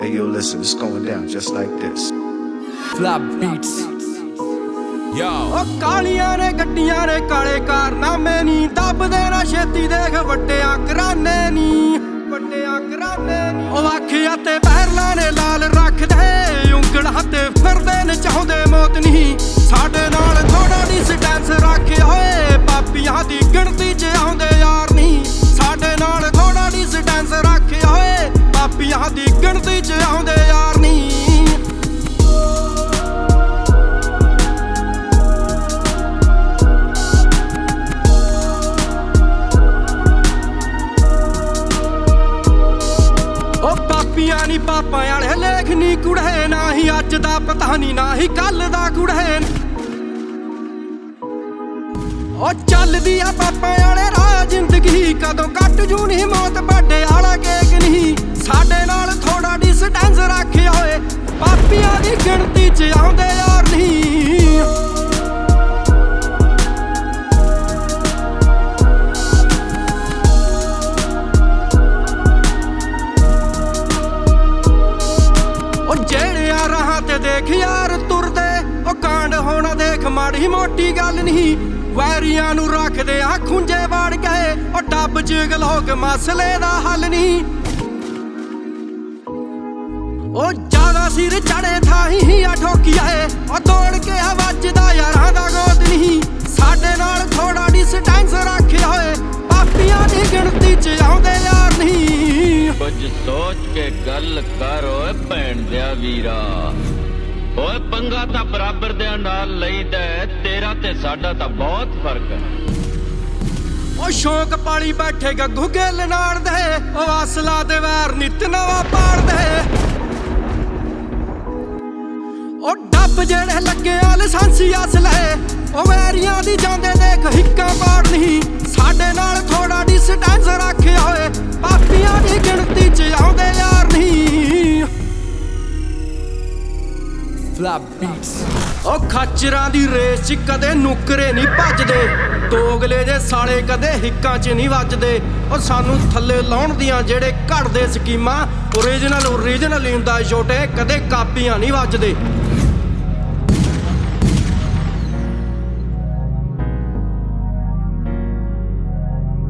Hey yo, listen, it's going down just like this. Flop beats. Yo. ਉਹ ਕਾਲੀਆਂ ਨੇ ਗੱਡੀਆਂ ਨੇ ਕਾਲੇ ਕਾਰਨਾਮੇ ਨੀ ਦੱਬਦੇ ਨਾ ਛੇਤੀ ਦੇਖ ਵੱਡਿਆਂ ਘਰਾਨੇ ਨੀ ਉਹ ਆਖਿਆ ਤੇ ਪਹਿਲਾਂ ਨੇ ਲਾਲ ਰੱਖਦੇ ਉਂਗਲਾਂ ਤੇ ਫਿਰਦੇ ਨੇ ਚਾਹੁੰਦੇ ਮੌਤ ਨਹੀਂ ਸਾਡੇ ਨਾਲ ਥੋੜਾ ਡਿਸਟੈਂਸ ਰੱਖਿਆ ਹੋਏ ਪਾਪੀਆਂ ਦੀ ਗਿਣਤੀ 'ਚ ਆਉਂਦੇ ਯਾਰ ਨਹੀਂ ਸਾਡੇ ਨਾਲ ਥੋੜਾ ਡਿਸਟੈਂਸ ਰੱਖਿਆ ਹੋਏ ਪਾਪੀਆਂ ਦੀ ਗਿਣਤੀ 'ਚ ਆਉਂਦੇ ਯਾਰ ਨਹੀਂ ਪਾਪੀਆਂ ਨੀ ਪਾਪਾਂ ਵਾਲੇ ਲੇਖ ਨੀ ਕੁੜੇ ਨਾ ਹੀ ਅੱਜ ਦਾ ਪਤਾ ਨੀ ਨਾ ਹੀ ਕੱਲ ਦਾ ਕੁੜੇ ਉਹ ਚੱਲਦੀ ਆ ਪਾਪਾਂ ਵਾਲੇ ਰਾਹ ਜ਼ਿੰਦਗੀ ਕਦੋਂ ਕੱਟ ਜੂ ਨੀ ਮੌਤ ਵੱਡੇ ਵਾਲਾ ਕੇਕ ਨਹੀਂ ਸਾਡੇ ਨਾਲ ਥੋੜਾ ਡਿਸਟੈਂਸ ਰੱਖਿਆ ਹੋਏ ਪਾਪੀਆਂ ਦੀ ਗਿਣਤੀ 'ਚ ਆਉਂਦੇ ਯਾਰ ਨਹੀਂ ਜਿਹੜਿਆ ਰਾਹਾਂ ਤੇ ਦੇਖ ਯਾਰ ਤੁਰਦੇ ਉਹ ਕਾਂਡ ਹੋਣਾ ਦੇਖ ਮਾੜੀ ਮੋਟੀ ਗੱਲ ਨਹੀਂ ਵੈਰੀਆਂ ਨੂੰ ਰੱਖਦੇ ਆ ਖੁੰਝੇ ਵੜ ਗਏ ਉਹ ਡੱਬ ਚ ਗਲੋਕ ਮਸਲੇ ਦਾ ਹੱਲ ਨਹੀਂ ਉਹ ਜ਼ਿਆਦਾ ਸਿਰ ਚੜੇ ਥਾਹੀਂ ਆ ਠੋਕੀਆ ਏ ਉਹ ਤੋੜ ਕੇ ਆ ਵੱਜਦਾ ਯਾਰਾਂ ਦਾ ਗੋਦ ਨਹੀਂ ਸਾਡੇ ਨਾਲ ਥੋੜਾ ਡਿਸਟੈਂਸ ਰੱਖਿਆ ਹੋਏ ਪਾਪੀਆਂ ਦੀ ਗਿਣਤੀ 'ਚ ਆਉਂਦੇ ਯਾਰ ਨਹੀਂ ਕੁਝ ਸੋਚ ਕੇ ਗੱਲ ਕਰ ਓਏ ਭੈਣ ਦਿਆ ਵੀਰਾ ਓਏ ਪੰਗਾ ਤਾਂ ਬਰਾਬਰ ਦਿਆਂ ਨਾਲ ਲਈਦਾ ਤੇਰਾ ਤੇ ਸਾਡਾ ਤਾਂ ਬਹੁਤ ਫਰਕ ਹੈ ਉਹ ਸ਼ੌਕ ਪਾਲੀ ਬੈਠੇ ਗੱਗੂ ਗਿੱਲ ਨਾੜ ਦੇ ਉਹ ਅਸਲਾ ਦੇ ਵੈਰ ਨਿਤ ਨਵਾਂ ਪਾੜਦੇ ਉਹ ਡੱਬ ਜਿਹੜੇ ਲੱਗੇ ਆ ਲਾਇਸੈਂਸੀ ਅਸਲੇ ਉਹ ਵੈਰੀਆਂ ਦੀ ਜਾਂਦੇ ਦੇਖ ਹਿੱਕਾਂ ਪਾੜ ਨਹੀਂ ਸਾਡੇ ਨਾਲ ਥੋੜਾ ਡਿਸਟੈਂਸ ਰੱਖਿਆ ਹੋਏ ਪਾਪੀਆਂ ਦੀ ਗਿਣਤੀ 'ਚ ਆਉਂਦੇ ਯਾਰ ਨਹੀਂ Flop beats. ਉਹ ਖਾਚਰਾਂ ਦੀ ਰੇਸ 'ਚ ਕਦੇ ਨੁਕਰੇ ਨਹੀਂ ਭੱਜਦੇ ਦੋਗਲੇ ਦੇ ਸਾਲੇ ਕਦੇ ਹਿੱਕਾਂ 'ਚ ਨਹੀਂ ਵੱਜਦੇ ਉਹ ਸਾਨੂੰ ਥੱਲੇ ਲਾਉਣ ਦੀਆਂ ਜਿਹੜੇ ਘੜਦੇ ਸਕੀਮਾਂ ਓਰੀਜਨਲ ਹੁੰਦਾ ਛੋਟੇ ਕਦੇ ਕਾਪੀਆਂ ਨਹੀਂ ਵੱਜਦੇ